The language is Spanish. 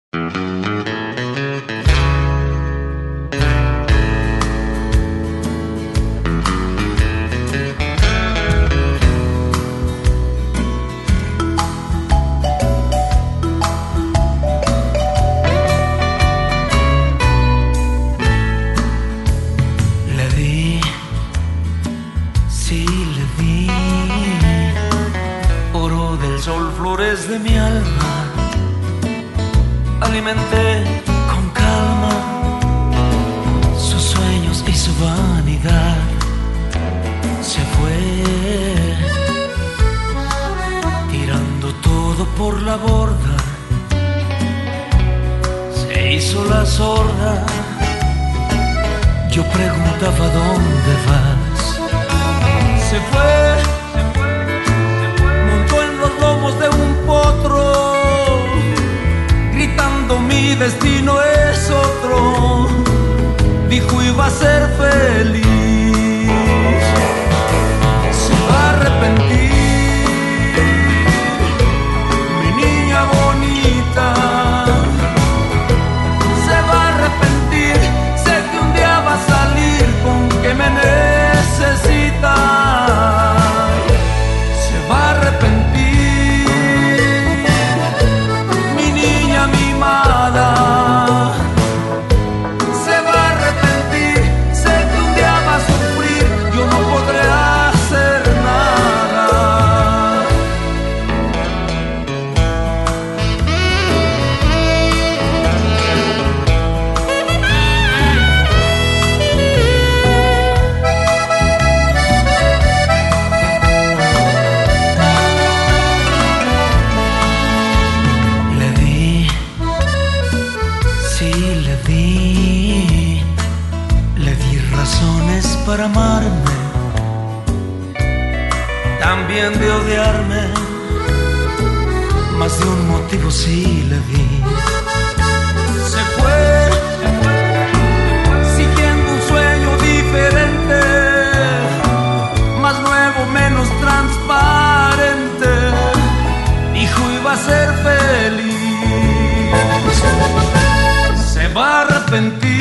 De mi alma, alimenté con calma sus sueños y su vanidad. Se fue tirando todo por la borda, se hizo la sorda. Yo preguntaba ¿dónde vas? Se fue, montó en los lomos de un potro, gritando mi destino es otro. Dijo iba a ser feliz, se va a arrepentir, mi niña bonita. Se va a arrepentir, sé que un día va a salir con que me necesita. Se va a arrepentir, mi niña mimada. Se va a arrepentir, sé que un día va a sufrir, yo no podré hacer nada. Le di, sí le di razones para amarme, también de odiarme, más de un motivo sí le di. Se fue, siguiendo un sueño diferente, más nuevo, menos transparente. Dijo iba a ser feliz, se va a arrepentir.